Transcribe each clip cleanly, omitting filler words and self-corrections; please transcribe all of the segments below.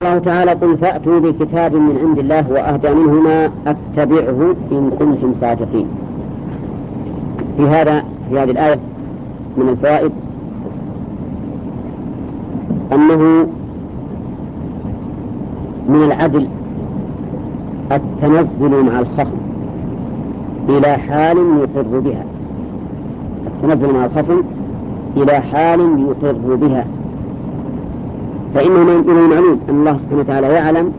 الله تعالى قل فأتوا بكتاب من عند الله وأهدى منهما أتبعه إن كنتم صادقين. في هذه الآية من الفوائد أنه من العدل التنزل مع الخصم إلى حال يقر بها، التنزل مع الخصم إلى حال يقر بها، فإنه من المعلوم أن الله سبحانه وتعالى يعلم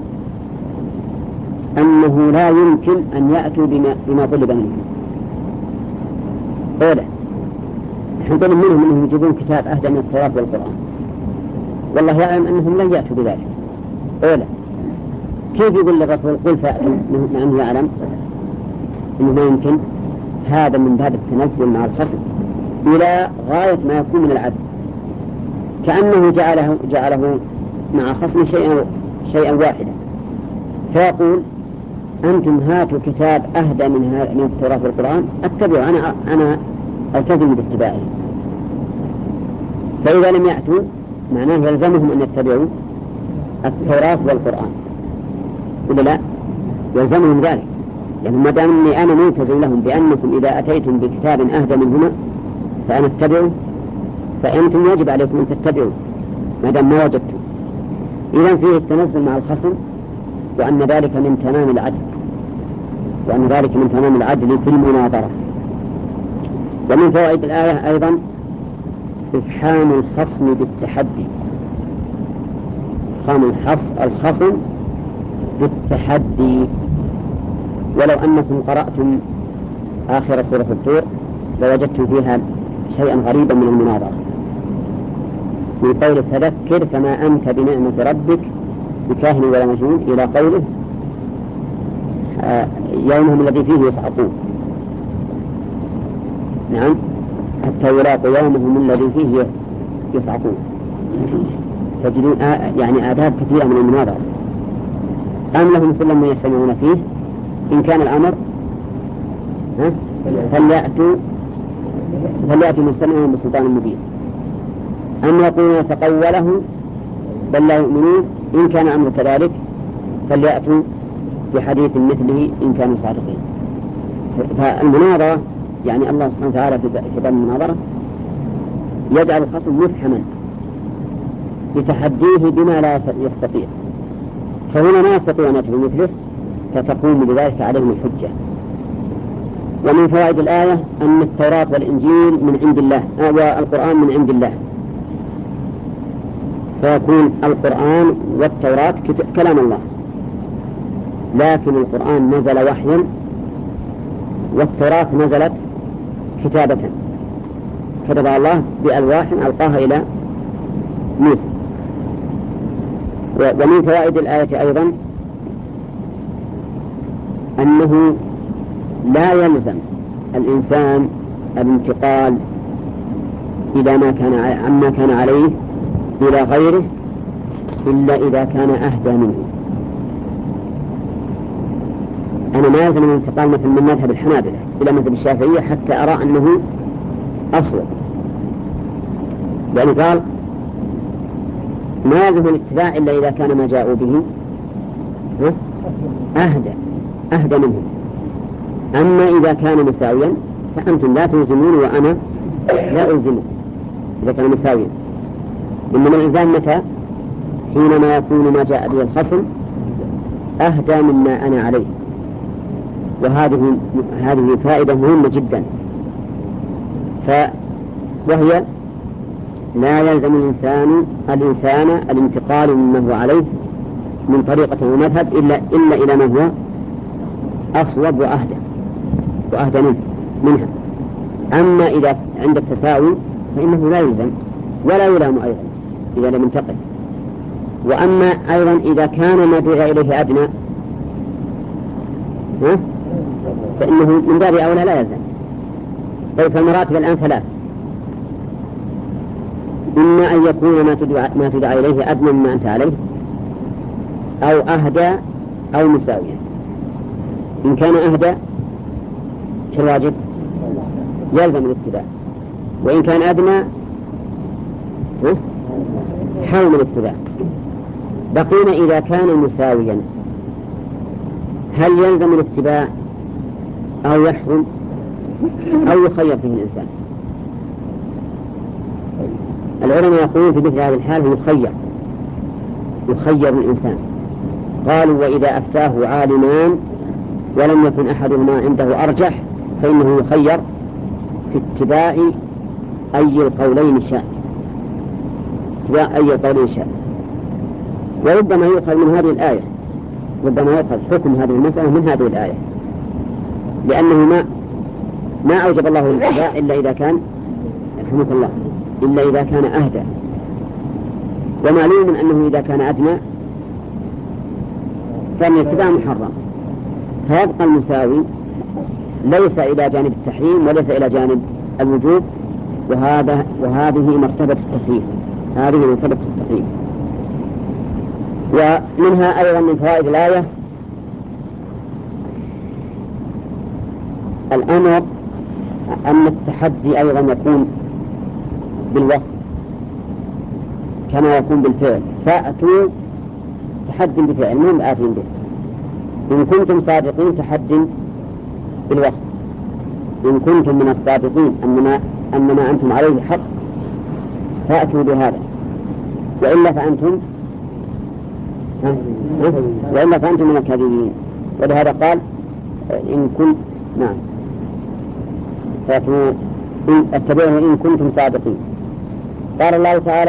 أنه لا يمكن أن يأتوا بما طلب منهم. أولا نحن طلب منهم أنهم يجيبون كتاب أهدى من التوراة والقرآن، والله يعلم أنهم لن يأتوا بذلك. أولا كيف يقول للرسول قل فأتوا مع أنه يعلم أنه ما يمكن؟ هذا من باب التنزل مع الخصم إلى غاية ما يكون من العدل، كأنه جعله مع خصم شيئا واحدا، فيقول أنتم هاتوا كتاب أهدى من التوراة والقرآن أتبعوا، أنا ألتزم باتباعه. فإذا لم يأتوا معناه يلزمهم أن يتبعوا التوراة والقرآن، ولا لا؟ يلزمهم ذلك، يعني ما دام أني أنا ملتزم لهم بأنكم إذا أتيتم بكتاب أهدى منهما فأنا أتبعه، فأنتم يجب عليكم أن تتبعوا ما دام ما وجدتم. إذن فيه التنزل مع الخصم، وأن ذلك من تمام العدل في المناظرة. ومن فوائد الآية أيضا إفحام الخصم بالتحدي، إفحام الخصم بالتحدي. ولو أنكم قرأتم آخر سورة الطور لوجدتم فيها شيئا غريبا من المناظرة، من قول فذكر فما أنت بنعمة ربك بكاهن ولا مجنون إلى قوله يومهم الذي فيه يصعقون. نعم، حتى يلاقوا يومهم الذي فيه يصعقون. تجدون يعني آداب كثيرة من المناظرة. أم لهم سلم يستمعون فيه إن كان الأمر فليأتوا مستمعون بسلطان مبين، أم يقولون تقوله بل لا يؤمنون إن كان الأمر كذلك فليأتوا بحديث مثله إن كانوا صادقين. فالمناظرة يعني الله سبحانه وتعالى في باب المناظرة يجعل الخصم مفحما بتحديه بما لا يستطيع، فهنا ما يستطيع أن يأتوا بمثله فتقوم بذلك عليهم الحجة. ومن فوائد الآية أن التوراة والإنجيل من عند الله والقرآن من عند الله، فيكون القرآن والتوراة كلام الله، لكن القرآن نزل وحيا والتوراة نزلت كتابة كتبها الله بألواح ألقاها إلى موسى. ومن فوائد الآية أيضا أنه لا يلزم الإنسان الانتقال إلى عما كان عليه إلى غيره إلا إذا كان أهدى منه. أنا ما يلزم الانتقال مثل من مذهب الحنابلة إلى مذهب الشافعية حتى أرى أنه أصوب، يعني قال ما يلزم الاتباع إلا إذا كان ما جاءوا به أهدى منه. أما إذا كان مساويا فأنتم لا تلزمون وأنا لا ألزمه إذا كان مساويا. إنما الإلزام متى؟ حينما يكون ما جاء به الخصم أهدى مما أنا عليه. وهذه فائدة مهمة جدا، وهي لا يلزم الإنسان الانتقال مما هو عليه من طريقة ومذهب إلا إلى ما هو أصوب وأهدى منها. أما إذا عند التساوي فإنه لا يلزم ولا يلام أيضا إذا لم ينتقل. وأما أيضا إذا كان ما دعي إليه أدنى فإنه من باب أولى لا يلزم. طيب فالمراتب الآن ثلاث: إما أن يكون ما تدعى إليه أدنى مما أنت عليه، أو أهدى أو مساويا. إن كان أهدى فالواجب يلزم الاتباع، وإن كان أدنى حرم الاتباع. بقينا إذا كان مساويا هل يلزم الاتباع أو يحرم أو يخير فيه الإنسان؟ العلماء يقولون في مثل هذه الحال هو يخير الإنسان. قالوا وإذا أفتاه عالمان ولم يكن أحدهما عنده أرجح فإنه يخير في اتباع أي القولين شاء. وربما يؤخذ من هذه الآية، ربما يؤخذ حكم هذه المسألة من هذه الآية، لأنه ما أوجب الله الاتباع إلا إذا كان يرحمك الله إلا إذا كان أهدى، ومعلوم أنه إذا كان أدنى كان الاتباع محرم، فيبقى المساوي ليس إلى جانب التحريم وليس إلى جانب الوجوب، وهذه مرتبة التخفيف، هذه مرتبة التخفيف. ومنها أيضا من فوائد الآية الأمر أن التحدي أيضا يكون بالوصف كما يكون بالفعل، فأتوا تحدي بفعل مهم آتين به. إن كنتم صادقين تحدي بالوصف، إن كنتم من الصادقين أنما أنتم عليه حق فأتوا بهذا، وإلا فأنتم من الكاذبين. ولهذا قال إن كنت فأتوا اتبعوه إن كنتم صادقين. قال الله تعالى